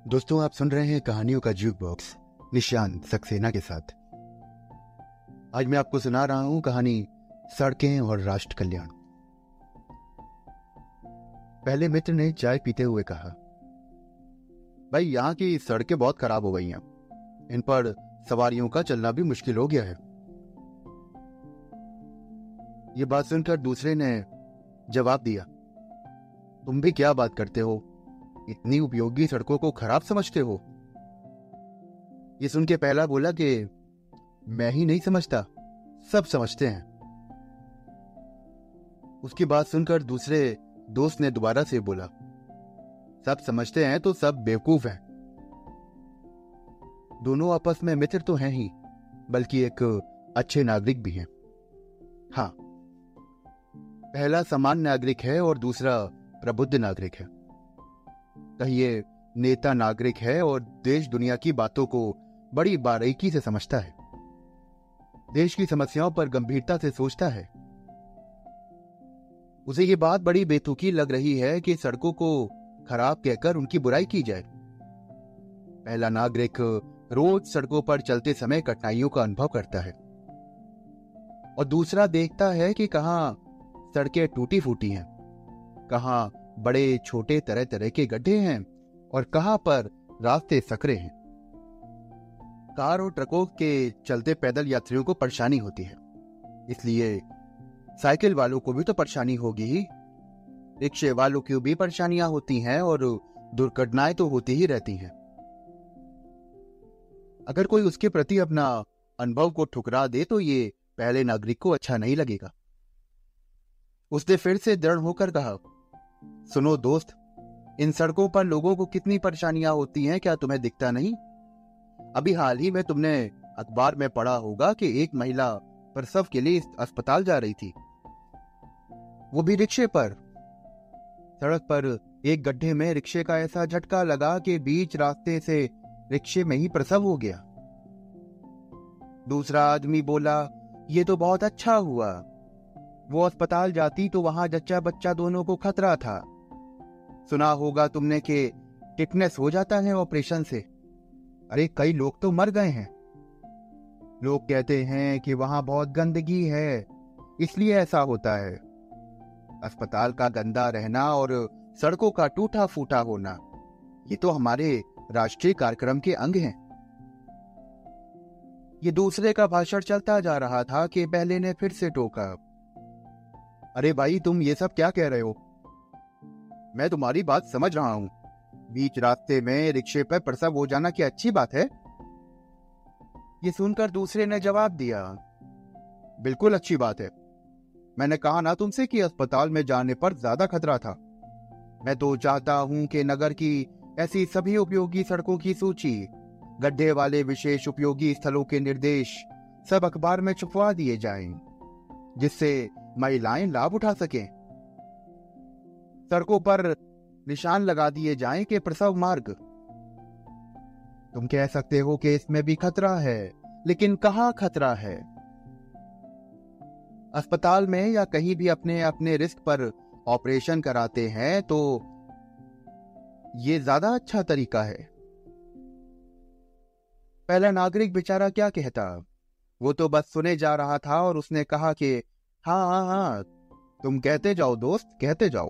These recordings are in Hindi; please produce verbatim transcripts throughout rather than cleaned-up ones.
दोस्तों, आप सुन रहे हैं कहानियों का ज्यूक बॉक्स निशांत सक्सेना के साथ। आज मैं आपको सुना रहा हूं कहानी सड़कें और राष्ट्र कल्याण। पहले मित्र ने चाय पीते हुए कहा, भाई यहाँ की सड़कें बहुत खराब हो गई हैं, इन पर सवारियों का चलना भी मुश्किल हो गया है। ये बात सुनकर दूसरे ने जवाब दिया, तुम भी क्या बात करते हो, इतनी उपयोगी सड़कों को खराब समझते हो। ये सुन के पहला बोला कि मैं ही नहीं समझता, सब समझते हैं। उसकी बात सुनकर दूसरे दोस्त ने दोबारा से बोला, सब समझते हैं तो सब बेवकूफ हैं। दोनों आपस में मित्र तो हैं ही, बल्कि एक अच्छे नागरिक भी हैं। हाँ, पहला सामान्य नागरिक है और दूसरा प्रबुद्ध नागरिक है। कहिए नेता नागरिक है और देश दुनिया की बातों को बड़ी बारीकी से समझता है, देश की समस्याओं पर गंभीरता से सोचता है। उसे ये बात बड़ी बेतुकी लग रही है कि सड़कों को खराब कहकर उनकी बुराई की जाए। पहला नागरिक रोज सड़कों पर चलते समय कठिनाइयों का अनुभव करता है और दूसरा देखता है कि कहां सड़कें टूटी फूटी हैं, कहां बड़े छोटे तरह तरह के गड्ढे हैं और कहां पर रास्ते सकरे हैं। कार और ट्रकों के चलते पैदल यात्रियों को परेशानी होती है, इसलिए साइकिल वालों को भी तो परेशानी होगी ही। रिक्शे वालों की भी परेशानियां होती हैं और दुर्घटनाएं तो होती ही रहती हैं। अगर कोई उसके प्रति अपना अनुभव को ठुकरा दे तो ये पहले नागरिक को अच्छा नहीं लगेगा। उसने फिर से दृढ़ होकर कहा, सुनो दोस्त, इन सड़कों पर लोगों को कितनी परेशानियां होती हैं, क्या तुम्हें दिखता नहीं? अभी हाल ही में तुमने अखबार में पढ़ा होगा कि एक महिला प्रसव के लिए अस्पताल जा रही थी, वो भी रिक्शे पर। सड़क पर एक गड्ढे में रिक्शे का ऐसा झटका लगा कि बीच रास्ते से रिक्शे में ही प्रसव हो गया। दूसरा आदमी बोला, ये तो बहुत अच्छा हुआ, वो अस्पताल जाती तो वहां जच्चा बच्चा दोनों को खतरा था। सुना होगा तुमने कि टिटनेस हो जाता है ऑपरेशन से। अरे कई लोग तो मर गए हैं। लोग कहते हैं कि वहां बहुत गंदगी है, इसलिए ऐसा होता है। अस्पताल का गंदा रहना और सड़कों का टूटा फूटा होना, ये तो हमारे राष्ट्रीय कार्यक्रम के अंग हैं। ये दूसरे का भाषण चलता जा रहा था कि पहले ने फिर से टोका, अरे भाई तुम ये सब क्या कह रहे हो? मैं तुम्हारी बात समझ रहा हूं, बीच रास्ते में रिक्शे पर प्रसव हो जाना क्या अच्छी बात है? ये सुनकर दूसरे ने जवाब दिया, बिल्कुल अच्छी बात है। मैंने कहा ना तुमसे कि अस्पताल में जाने पर ज्यादा खतरा था। मैं तो चाहता हूं कि नगर की ऐसी सभी उपयोगी सड़कों की सूची, गड्ढे वाले विशेष उपयोगी स्थलों के निर्देश सब अखबार में छपवा दिए जाएं, जिससे महिलाएं लाभ उठा सकें। सड़कों पर निशान लगा दिए जाएं कि प्रसव मार्ग। तुम कह सकते हो कि इसमें भी खतरा है, लेकिन कहां खतरा है? अस्पताल में या कहीं भी अपने अपने रिस्क पर ऑपरेशन कराते हैं तो ये ज्यादा अच्छा तरीका है। पहला नागरिक बेचारा क्या कहता, वो तो बस सुने जा रहा था और उसने कहा कि हाँ हाँ हाँ, तुम कहते जाओ दोस्त, कहते जाओ।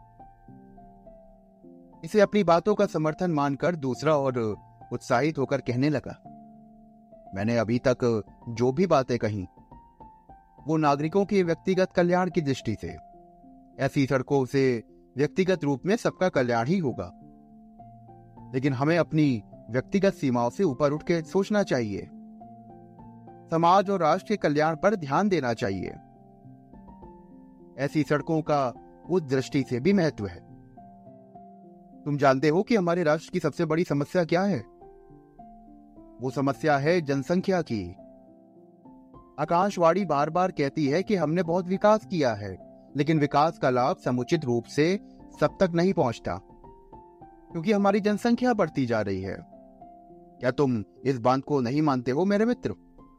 इसे अपनी बातों का समर्थन मानकर दूसरा और उत्साहित होकर कहने लगा, मैंने अभी तक जो भी बातें कही वो नागरिकों के व्यक्तिगत कल्याण की दृष्टि से। ऐसी सड़कों से व्यक्तिगत रूप में सबका कल्याण ही होगा, लेकिन हमें अपनी व्यक्तिगत सीमाओं से ऊपर उठ के सोचना चाहिए। समाज और राष्ट्र के कल्याण पर ध्यान देना चाहिए। ऐसी सड़कों का उस दृष्टि से भी महत्व है। तुम जानते हो कि हमारे राष्ट्र की सबसे बड़ी समस्या क्या है? वो समस्या है जनसंख्या की। आकाशवाणी बार बार कहती है कि हमने बहुत विकास किया है, लेकिन विकास का लाभ समुचित रूप से सब तक नहीं पहुंचता, क्योंकि हमारी जनसंख्या बढ़ती जा रही है। क्या तुम इस बात को नहीं मानते हो मेरे मित्र?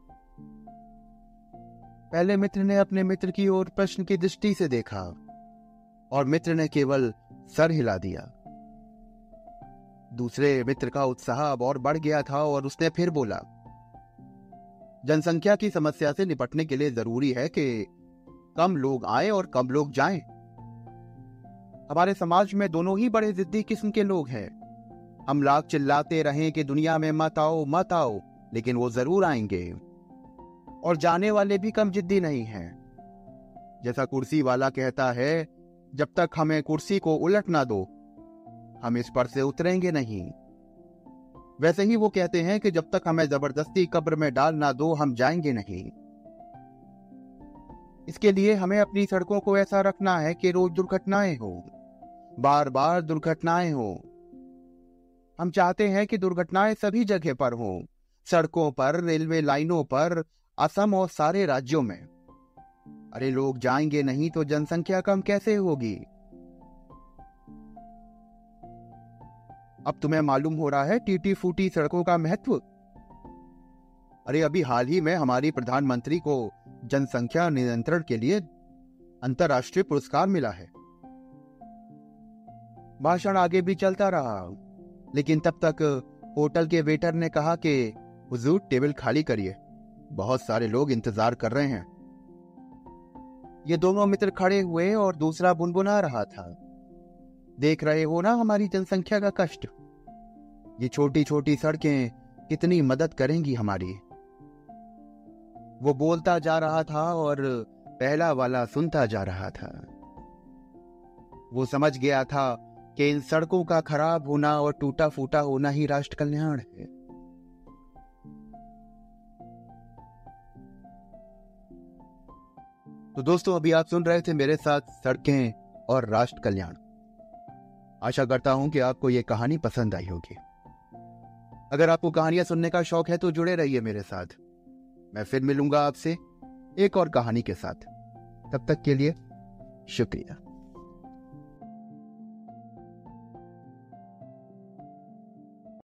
पहले मित्र ने अपने मित्र की ओर प्रश्न की दृष्टि से देखा और मित्र ने केवल सर हिला दिया। दूसरे मित्र का उत्साह अब और बढ़ गया था और उसने फिर बोला, जनसंख्या की समस्या से निपटने के लिए जरूरी है कि कम लोग आए और कम लोग जाएं। हमारे समाज में दोनों ही बड़े जिद्दी किस्म के लोग हैं। हम लाख चिल्लाते रहें कि दुनिया में मत आओ मत आओ, लेकिन वो जरूर आएंगे। और जाने वाले भी कम जिद्दी नहीं हैं। जैसा कुर्सी वाला कहता है, जब तक हमें कुर्सी को उलट ना दो, हम इस पर से उतरेंगे नहीं। वैसे ही वो कहते हैं कि जब तक हमें जबरदस्ती कब्र में डाल ना दो, हम जाएंगे नहीं। इसके लिए हमें अपनी सड़कों को ऐसा रखना है कि रोज दुर्घटनाएं हो, बार बार दुर्घटनाएं हो। हम चाहते हैं कि दुर्घटनाएं सभी जगह पर हो, सड़कों पर, रेलवे लाइनों पर, असम और सारे राज्यों में। अरे लोग जाएंगे नहीं तो जनसंख्या कम कैसे होगी? अब तुम्हें मालूम हो रहा है टूटी फूटी सड़कों का महत्व। अरे अभी हाल ही में हमारी प्रधानमंत्री को जनसंख्या नियंत्रण के लिए अंतर्राष्ट्रीय पुरस्कार मिला है। भाषण आगे भी चलता रहा, लेकिन तब तक होटल के वेटर ने कहा कि हुजूर टेबल खाली करिए, बहुत सारे लोग इंतजार कर रहे हैं। ये दोनों मित्र खड़े हुए और दूसरा बुनबुना रहा था, देख रहे हो ना हमारी जनसंख्या का कष्ट। ये छोटी छोटी सड़कें कितनी मदद करेंगी हमारी। वो बोलता जा रहा था और पहला वाला सुनता जा रहा था। वो समझ गया था कि इन सड़कों का खराब होना और टूटा फूटा होना ही राष्ट्र कल्याण है। तो दोस्तों, अभी आप सुन रहे थे मेरे साथ सड़कें और राष्ट्र कल्याण। आशा करता हूं कि आपको यह कहानी पसंद आई होगी। अगर आपको कहानियां सुनने का शौक है तो जुड़े रहिए मेरे साथ। मैं फिर मिलूंगा आपसे एक और कहानी के साथ। तब तक के लिए शुक्रिया।